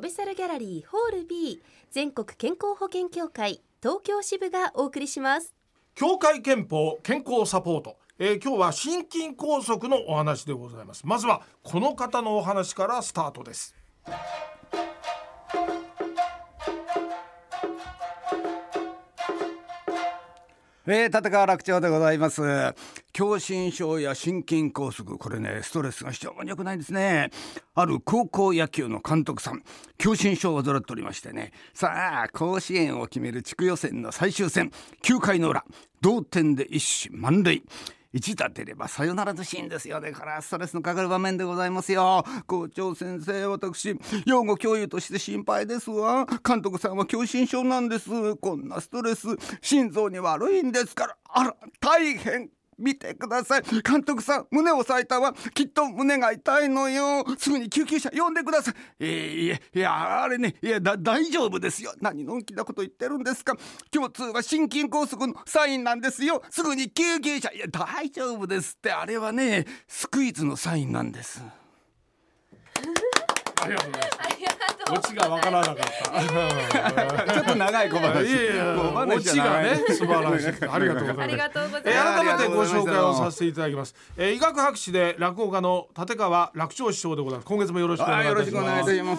ベサルギャラリーホール B 全国健康保険協会東京支部がお送りします。 協会憲法健康サポート、今日は心筋梗塞のお話でございます。まずはこの方のお話からスタートです。 立川楽長でございます。狭心症や心筋梗塞、これねストレスが非常に良くないんですね。ある高校野球の監督さん、狭心症を患っておりましてね、さあ甲子園を決める地区予選の最終戦、9回の裏、同点で一死満塁、一打出ればサヨナラのシーンですよね。これはストレスのかかる場面でございますよ。校長先生、私養護教諭として心配ですわ。監督さんは狭心症なんです。こんなストレス心臓に悪いんですから。あら大変。見てください、監督さん胸を押さえたわ。きっと胸が痛いのよ。すぐに救急車呼んでください。いやあれね、大丈夫ですよ。何のんきなこと言ってるんですか。共通は心筋梗塞のサインなんですよ。すぐに救急車。大丈夫ですって。あれはねスクイズのサインなんです。 ありがとうございます。オチがわからなかったちょっと長い小話。 オチがね素晴らしい。ありがとうございます。 ありがとうございます。 改めてご紹介をさせていただきます。医学博士で落語家の立川楽長師匠でございます。今月もよろしくお願いいたします。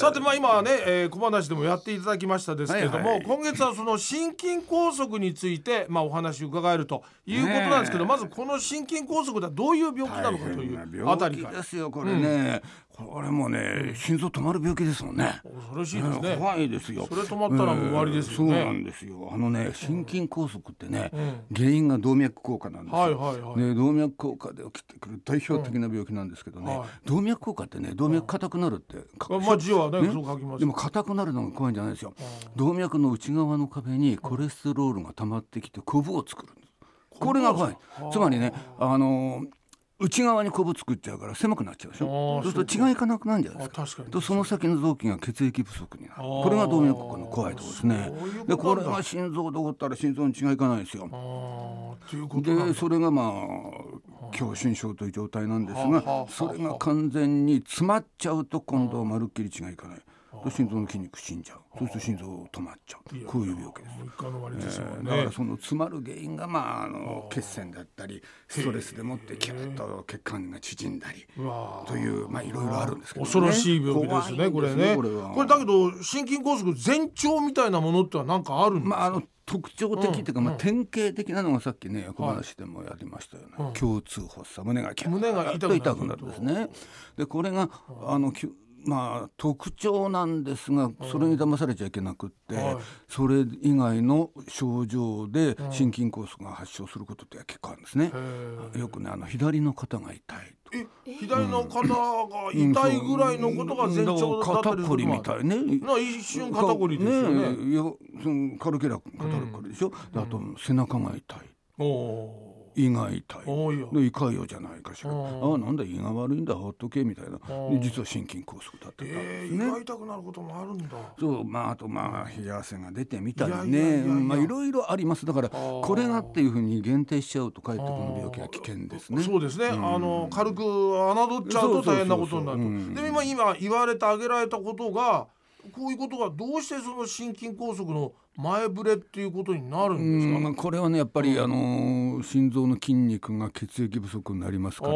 さて今はね、小話でもやっていただきましたですけれども、今月はその心筋梗塞についてお話を伺えるということなんですけど、まずこの心筋梗塞はどういう病気なのかというあたりから。 病気ですよこれね。これもね心臓止まる病気ですもんね。 恐ろしいですね。 怖いですよ。 それ止まったらもう終わりですよね。 そうなんですよ。心筋梗塞ってね、原因が動脈硬化なんですよ。動脈硬化で起きてくる代表的な病気なんですけどね、動脈硬化ってね、動脈硬くなるって字はねそう書きます。 でも硬くなるのが怖いんじゃないですよ。動脈の内側の壁にコレステロールが溜まってきてコブを作るんです。これが怖い。つまりね内側にコブ作っちゃうから狭くなっちゃうでしょ。そうすると血がいかなくなるんじゃないですか。 確かに。 とその先の臓器が血液不足になる。これが動脈硬化の怖いところですね。でこれが心臓で起こったら心臓に血がいかないですよ。でそれが狭心症という状態なんですが、それが完全に詰まっちゃうと今度はまるっきり血がいかない。心臓の筋肉死んじゃう。そうすると心臓止まっちゃう。こういう病気です。だからその詰まる原因が血栓だったりストレスでもってキュッと血管が縮んだりといういろいろあるんですけどね。 恐ろしい病気ですねこれね。これだけど心筋梗塞前兆みたいなものっては何かあるんですか。 特徴的というか、典型的なのがさっきね小話でもやりましたよね。胸痛発作、胸が痛くなるんですね。でこれが特徴なんですが、それに騙されちゃいけなくって、それ以外の症状で心筋梗塞が発症することって結構あるんですね。よくね左の肩が痛いと。 左の肩が痛いぐらいのことが前兆だったりする。 肩こりみたいね。 一瞬肩こりですよね。 軽ければ肩こりでしょ。あと背中が痛い。胃が痛いで胃潰瘍じゃないかしら。なんだ胃が悪いんだほっとけみたいな。実は心筋梗塞だったんですね。 胃が痛くなることもあるんだ。 そうあと冷や汗が出てみたりね、いろいろあります。だからこれがっていうふうに限定しちゃうとかえってこの病気は危険ですね。 そうですね。軽く侮っちゃうと大変なことになると。で今言われてあげられたことがこういうことがどうしてその心筋梗塞の前触れっていうことになるんですか。 これはねやっぱり心臓の筋肉が血液不足になりますから、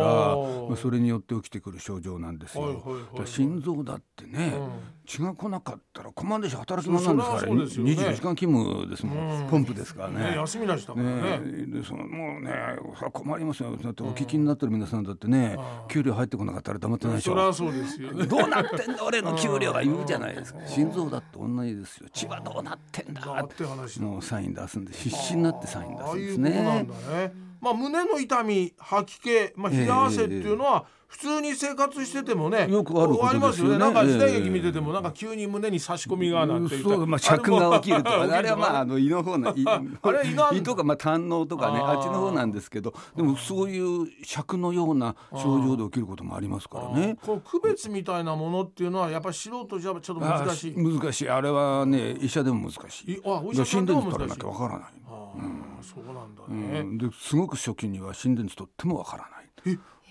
それによって起きてくる症状なんですよ。心臓だってね、血が来なかったら困るでしょ。働き者なんですから、24時間勤務ですもん。ポンプですからね。 休みなしだからね。 もうね困りますよ。だってお聞きになってる皆さんだってね、給料入ってこなかったら黙ってないでしょ。 そりゃそうですよ。 どうなってんだ俺の給料は言うじゃないですか。心臓だって同じですよ。血はどうなってんだってもうサイン出すんで、必死になってサイン出すんですね。 ああいうことなんだね。胸の痛み、吐き気、冷や汗っていうのは普通に生活しててもねよくあることですよね。 なんか時代劇見てても急に胸に差し込みがなんてそう、尺が起きるとか、あれは胃の方の胃とか胆のうとかね、あっちの方なんですけど、でもそういう尺のような症状で起きることもありますからね。 この区別みたいなものっていうのはやっぱり素人じゃちょっと難しい。 難しい。あれはね医者でも難しい。心電図取らなきゃわからない。 そうなんだね。 ですごく初期には心電図取ってもわからない。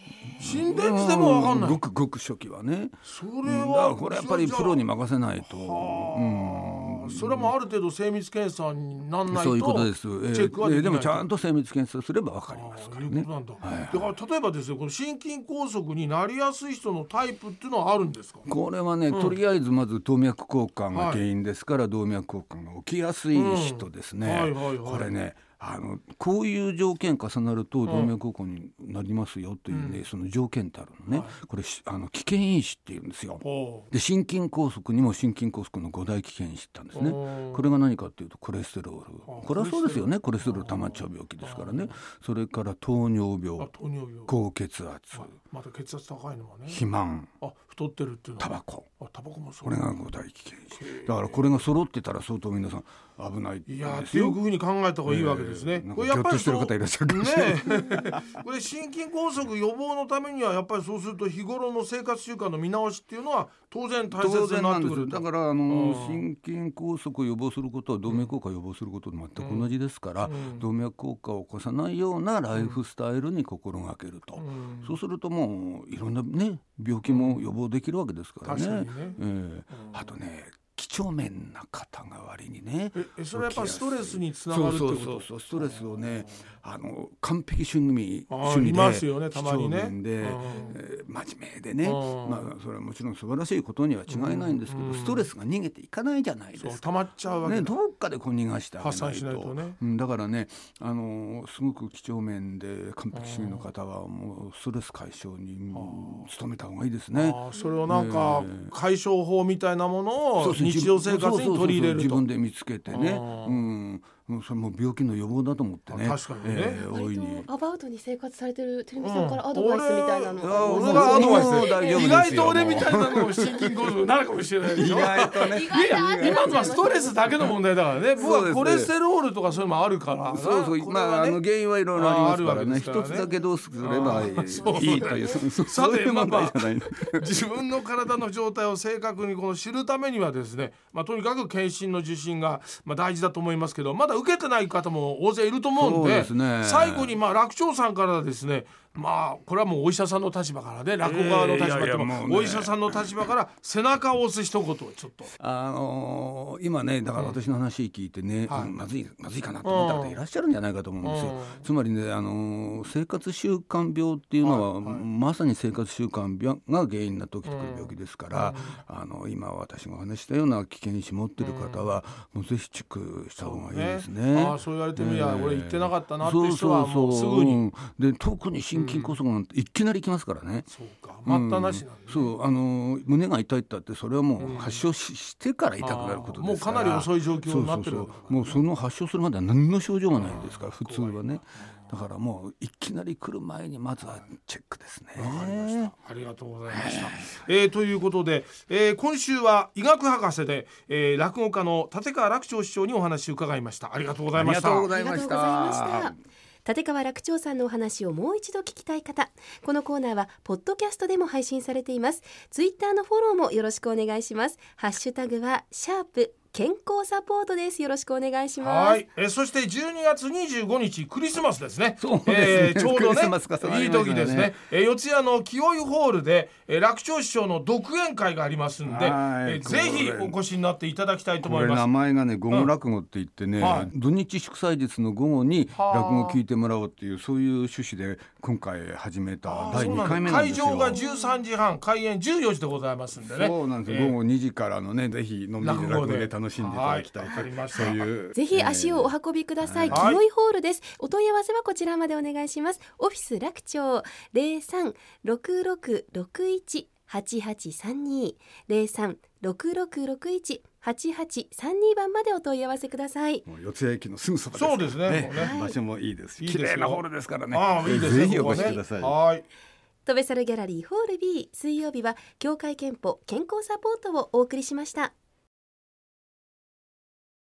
心電図でも分かんない。 ごくごく初期はね。 それはこれやっぱりプロに任せないと。 それもある程度精密検査にならないと。 そういうことです。 チェックはできない。 でもちゃんと精密検査すれば分かりますからね。 いうことなんだ。だから例えばですね、この心筋梗塞になりやすい人のタイプっていうのはあるんですか？これはね、とりあえずまず動脈硬化が原因ですから、動脈硬化が起きやすい人ですね。これね、こういう条件重なると動脈硬化になりますよというね、その条件ってあるのね。これ危険因子っていうんですよ。で心筋梗塞にも心筋梗塞の5大危険因子ってあるんですね。これが何かっていうとコレステロール。これはそうですよね。コレステロール溜まっちゃう病気ですからね。それから糖尿病、高血圧、 また血圧高いのはね、 肥満、 太ってるっていうのはタバコ。 もそう。 これが5大危険因子だから、これが揃ってたら相当皆さん危ないですよ。 っていうふうに考えた方がいいわけですね。 これやっぱりしてる方いらっしゃるかもしれない。 これ心筋梗塞予防のためにはやっぱりそうすると日頃の生活習慣の見直しっていうのは当然大切になってくる。 だから心筋梗塞を予防することは動脈硬化を予防することと全く同じですから、動脈硬化を起こさないようなライフスタイルに心がけると、そうするともういろんなね病気も予防できるわけですからね。 確かにね。 あとね、几帳面な方が割にね、 それはやっぱりストレスにつながるってこと。 そうストレスをね、完璧主義でいますよね、たまにね。 几帳面で、真面目でね、それはもちろん素晴らしいことには違いないんですけど、ストレスが逃げていかないじゃないですか。 溜まっちゃうわけだ、 どっかでこう逃がしてあげないと。 発散しないとね。 だからね、すごく几帳面で完璧主義の方はもうストレス解消に努めた方がいいですね。 それをなんか解消法みたいなものを日常生活に取り入れると。 自分で見つけてね、それも病気の予防だと思ってね。 確かにね。 割とアバウトに生活されてるテレビさんからアドバイスみたいなの。 俺がアドバイス。意外と俺みたいなのも心筋梗塞になるかもしれないでしょ。 意外とね。 今のはストレスだけの問題だからね。僕はコレステロールとかそういうのもあるから。 原因はいろいろありますからね。一つだけどうすればいいというそういう問題じゃない。 自分の体の状態を正確に知るためにはですね、とにかく検診の受診が大事だと思いますけど、まだ受けてない方も大勢いると思うんで、最後に楽長さんからですね、これはもうお医者さんの立場からね、落語側の立場でもお医者さんの立場から背中を押す一言をちょっと。 今ね、だから私の話聞いてね、まずいかなと思った方いらっしゃるんじゃないかと思うんですよ。つまりね、生活習慣病っていうのは、まさに生活習慣病が原因になって起きてくる病気ですから、今私がお話したような危険因子持ってる方は、もうぜひチェックした方がいいですね。 そう言われてみりゃ、俺言ってなかったなっていう人はもうすぐに。 で、特に心筋梗塞なんていきなり来ますからね。 そうか、待ったなしなんで、 胸が痛いったってそれはもう発症してから痛くなることですから、 もうかなり遅い状況になってる。 もうその発症するまでは何の症状がないんですから普通はね。だからもういきなり来る前にまずはチェックですね。 わかりました。ありがとうございました。ということで、今週は医学博士で、落語家の立川楽長師匠にお話を伺いました。ありがとうございました。 ありがとうございました。 立川楽長さんのお話をもう一度聞きたい方、このコーナーはポッドキャストでも配信されています。ツイッターのフォローもよろしくお願いします。ハッシュタグは#健康サポートです。よろしくお願いします。 はい、そして12月25日クリスマスですね。 そうですね、 ちょうどね、 いいい時ですね。四谷の清井ホールで、楽長師匠の独演会がありますんで、ぜひお越しになっていただきたいと思います。 これ名前がね、午後落語って言ってね、土日祝祭日の午後に落語を聞いてもらおうっていう、そういう趣旨で今回始めた第2回目なんですよ。 会場が13時半、開演14時でございますんでね。 そうなんです、午後2時からのね、ぜひのんびり落語で楽しんでいただきたいと、そういうぜひ足をお運びください。清井ホールです。お問い合わせはこちらまでお願いします。オフィス楽長03-6661-8832 03-6661-8832番までお問い合わせください。 四ツ谷駅のすぐそばです。 そうですね。 場所もいいですし、綺麗なホールですからね。 いいですね。 ぜひお越しください。 はい。 トベサルギャラリーホール B、水曜日は協会憲法健康サポートをお送りしました。